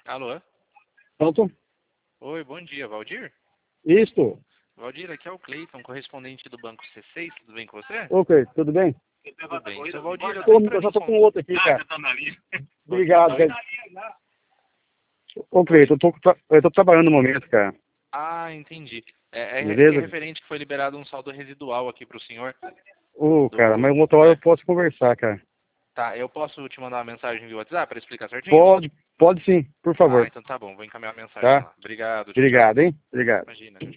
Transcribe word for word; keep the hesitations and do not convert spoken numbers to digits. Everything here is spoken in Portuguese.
Alô? Pronto? Oi, bom dia, Valdir? Isto. Valdir, aqui é o Cleiton, correspondente do Banco C seis, tudo bem com você? Ok, tudo bem? Tudo bem. Seu Valdir, eu tô Ô, entrando eu já em tô com contato... outro aqui, cara. Obrigado, Oi? velho. Ô, Cleiton, eu tô, tra- eu tô trabalhando no momento, cara. Ah, entendi. É, é que é Beleza? referente que foi liberado um saldo residual aqui pro senhor. Ô, cara, Do... mas uma outra hora É, eu posso conversar, cara. tá, eu posso te mandar uma mensagem via WhatsApp para explicar certinho? Pode, pode sim, por Ah, favor. então tá bom, vou encaminhar a mensagem Tá? lá. Obrigado, tchau, tchau. Obrigado, hein? Obrigado. Imagina, tchau, tchau.